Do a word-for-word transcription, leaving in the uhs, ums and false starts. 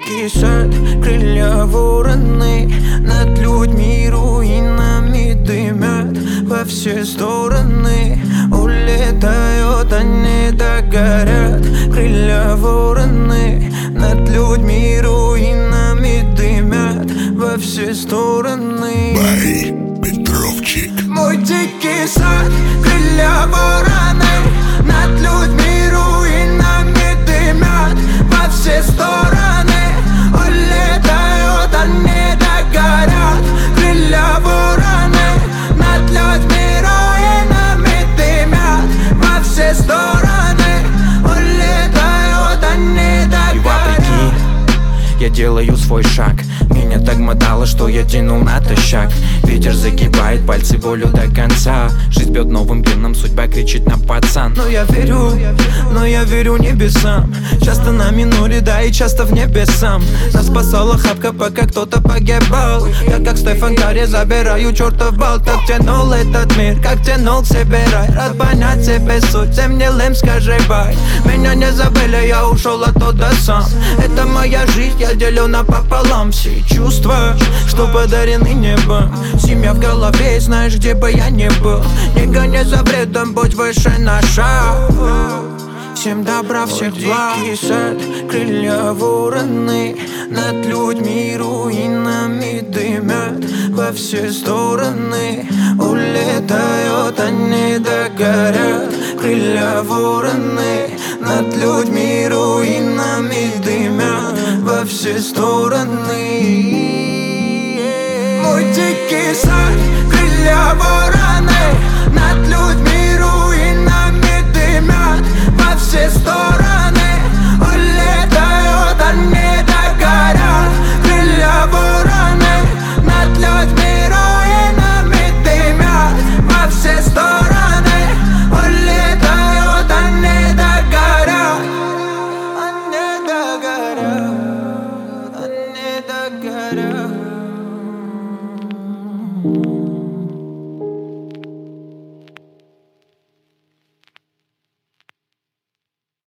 дикий сад, крылья вороны, над людьми руинами дымят во все стороны. Улетают, они догорят. Крылья вороны, над людьми руинами дымят во все стороны. Бай, Петровчик. Мой дикий сад, крылья вороны, над людьми руинами дымят во все стороны. Улетают, они догорят. Крылья вороны, над людьми руинами дымят во все стороны. Улетают, они догорят. Я делаю свой шаг, меня так мотало, что я тянул натощак. Ветер загибает пальцы болью до конца. Жизнь бьет новым гимном, судьба кричит на пацан. Но я верю, но я верю небесам. Часто на миноре, да и часто в небесам. Нас спасала хапка, пока кто-то погибал. Я как Стефан Карри забираю чертов бал. Так тянул этот мир, как тянул к себе рай. Рад понять себе суть, всем гнилым скажи бай. Меня не забыли, я ушел оттуда сам. Это моя жизнь, я делю напополам. Все чувства, что подарены небом. Семья в голове, знаешь, где бы я ни был. Не гони за бредом, будь выше на шаг. Всем добра, всех благ. Дикий сад, крылья вороны, над людьми руинами дымят во все стороны. Улетают, они догорят. Крылья вороны, над людьми руинами дымят во все стороны. Мой дикий сад, крылья вороны, над людьми руинами дымят во все стороны. Улетают, они догорят. Крылья вороны, над людьми руинами дымят во все стороны. Улетают, они догорят. Они догорят, они догорят.